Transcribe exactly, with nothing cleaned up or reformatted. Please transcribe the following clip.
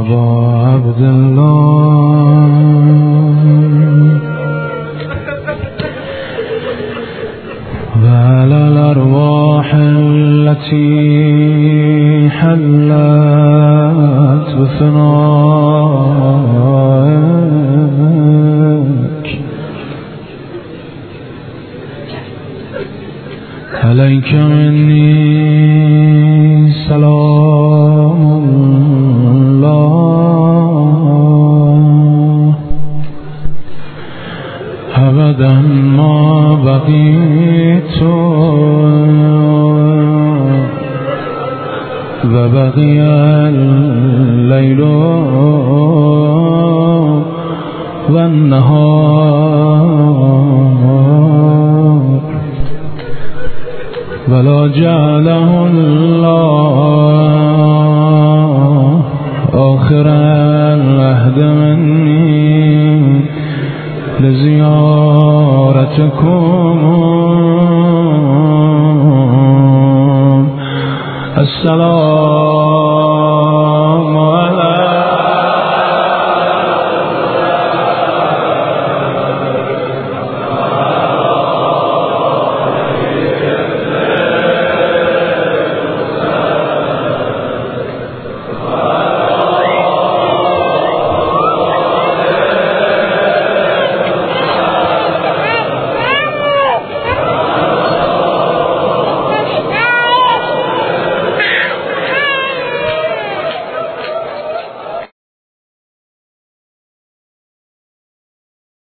أبا عبد الله وعلى الأرواح التي حلت بثنائك عليك مني سلام الله أبدا ما بقيت وبقي الليل والنهار ولا جعله الله آخر العهد مني لزيارتكم. السلام